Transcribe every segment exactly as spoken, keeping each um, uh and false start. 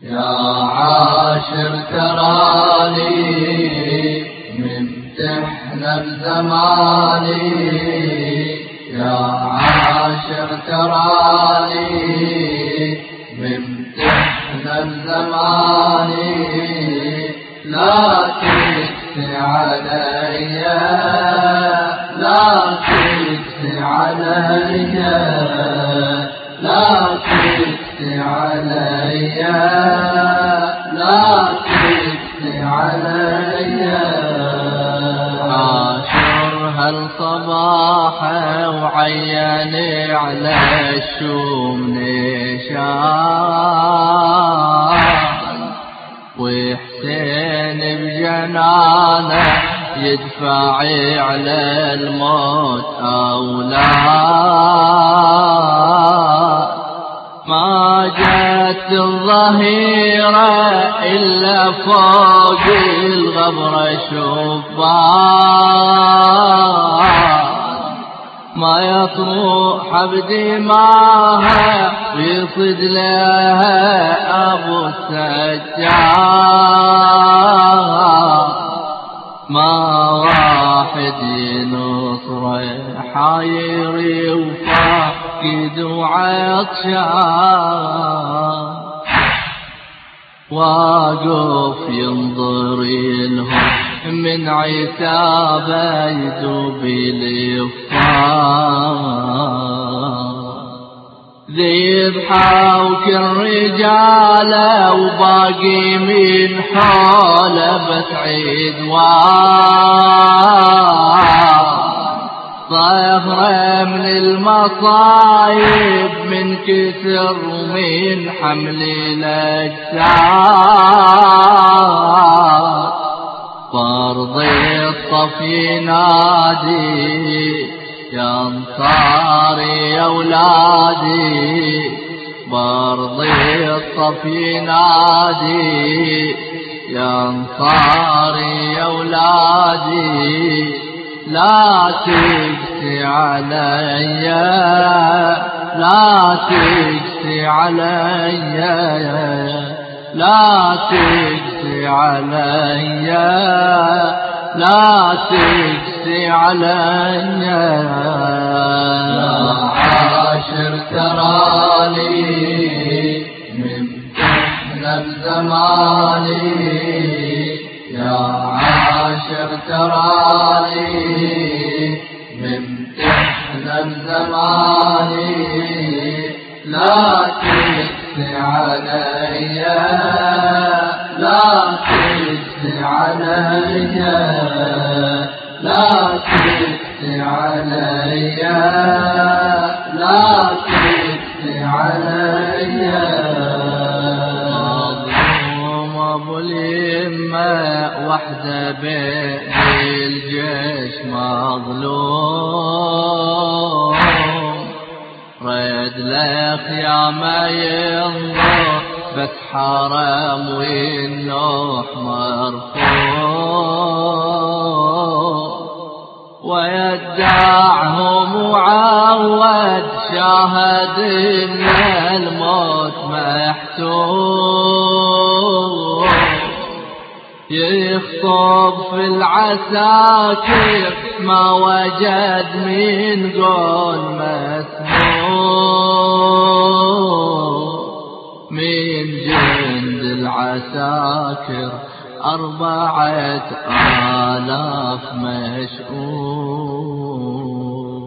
يا عاشر تراني ممتحنة بزماني، يا عاشر تراني ممتحنة بزماني، لا تجسي عليا لا تجسي عليا لا تجسي عليا لا تجسي عليا. عاشر هالصباحة وعيني على الشوم نشان، وحسين بجنانه يدفعي على الموت أولاد. ما جت الظهيرة إلا فوق الغبرة شبان، ما يطروح بدماها ويصد لها أبو السجاد. ما واحد ينصره حايري وفاقد وعطشان، واقف ينظر لهم من عتابه يذوب الإفطار. ذبحوا كل رجاله وباقي من حوله بس عدوان. صهره من المصايب من كسر ومن حمل الأجساد. فرض الصف ينادي يا انصاري يا اولادي، برض الصف ينادي يا انصاري يا اولادي، لا تجسي عليا لا تجسي عليا لا تجسي عليا لا تجسي عليا. يا عاشر تراني ممتحنة بزماني، يا عاشر تراني ممتحنة بزماني، لا تجسي عليا لا تجسي عليا لا تجسي عليا لا تجسي عليا. مظلوم ابو اليمة وحده بين الجيش مظلوم، رد لك يا ما ينظر بس حرام والنوح مرفوع، ويدعهم معود شاهد ان الموت محتوم. يخطب في العساكر ما وجد من قول مسموع، من جند العساكر أربعة آلاف مشؤوم،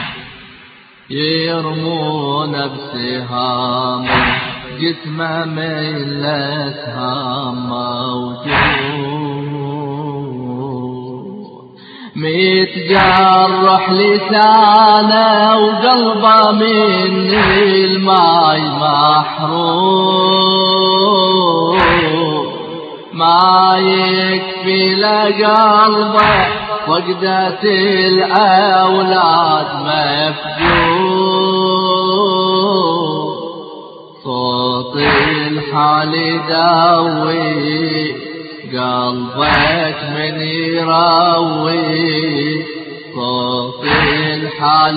يرمون بسهام جسمه من الأسهام موجود، متجرح لسانه وقلبه من الماي محروم، ما يكفي لقلبه فقدة الأولاد مفجوع. صوت الحال يداوي قلبك من يراوي، صوت الحال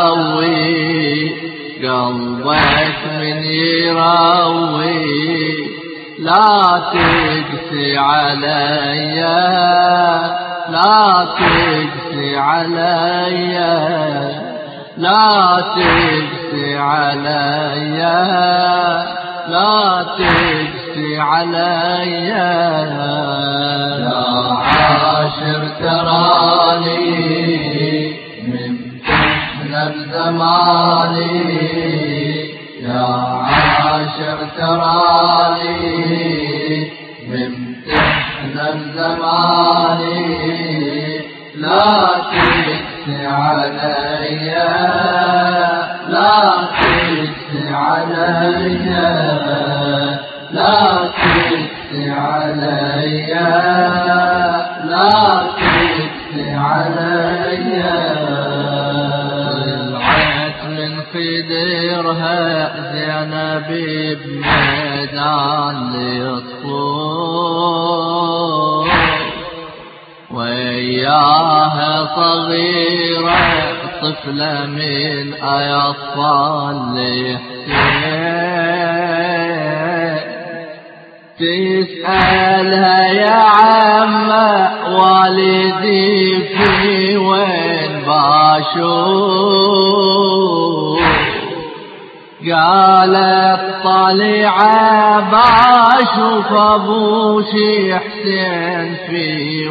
يداوي قلبك من يراوي، لا تقسي عليا لا تقسي عليا لا تقسي عليا لا تقسي عليا يا عاشر تراني من تحنى بزماني يا عاشر تراني من تحنى بزماني لا تقسي عليا لا تقسي عليا لا تقسي عليا لا تقسي عليا طلعت من خدرها زينب بميدان للطور وياها صغيرة طفلة من أطفال لحسين تسألها يا عمّا والدي في وين باشوف قالت طالعة باشوف أبوشي حسين في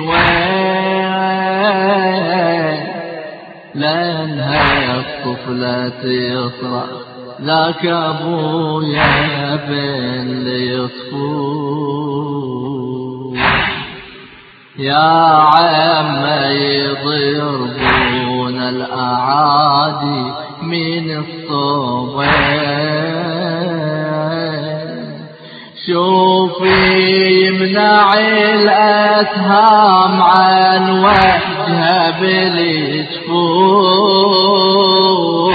وين لأنها الطفلة تصرخ ذاك أبويا بين ليصفوف يا عم يضربون الأعادي من الصوبين شوفي يمنع الأسهام عن وجهه بالجفوف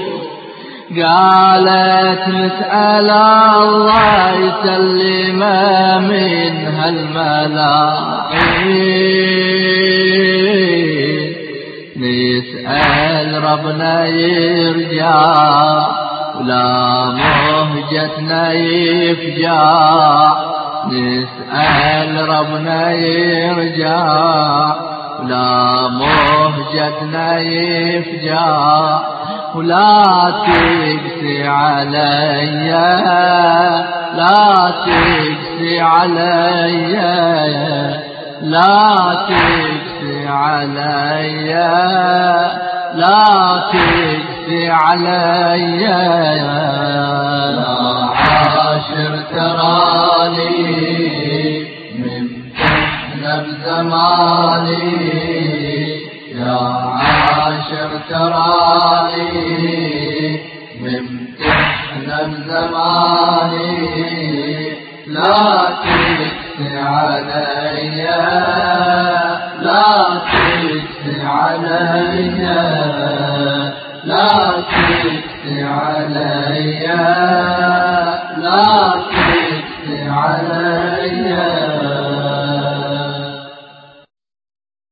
قالت نسأل الله يسلمه من هالملاعين نسأل ربنا يرجع ولا مهجتنا يفجع نسأل ربنا يرجع ولا مهجتنا يفجع ولا تقسي عليا لا تقسي عليا لا تقسي عليا لا تقسي عليا يا عاشر تراني من تحنى بزماني يا عاشر تراني من تحنى بزماني لا تقسي عليا لا تقسي عليا لا تقسي عليا لا تقسي عليا